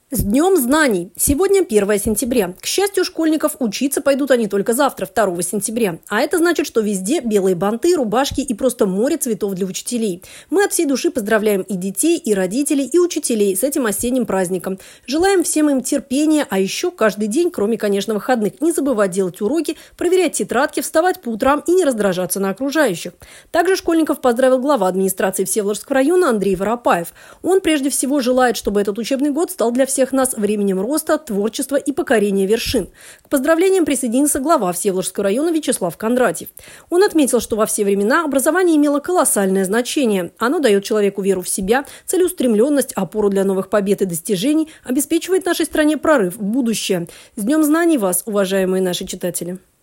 С Днем знаний! Сегодня 1 сентября. К счастью, школьников учиться пойдут они только завтра, 2 сентября. А это значит, что везде белые банты, рубашки и просто море цветов для учителей. Мы от всей души поздравляем и детей, и родителей, и учителей с этим осенним праздником. Желаем всем им терпения, а еще каждый день, кроме, конечно, выходных, не забывать делать уроки, проверять тетрадки, вставать по утрам и не раздражаться на окружающих. Также школьников поздравил глава администрации Всеволожского района Андрей Воропаев. Он прежде всего желает, чтобы этот учебный год стал для всех нас временем роста, творчества и покорения вершин. К поздравлениям присоединился глава Всеволожского района Вячеслав Кондратьев. Он отметил, что во все времена образование имело колоссальное значение. Оно дает человеку веру в себя, целеустремленность, опору для новых побед и достижений, обеспечивает нашей стране прорыв в будущее. С Днем знаний вас, уважаемые наши читатели!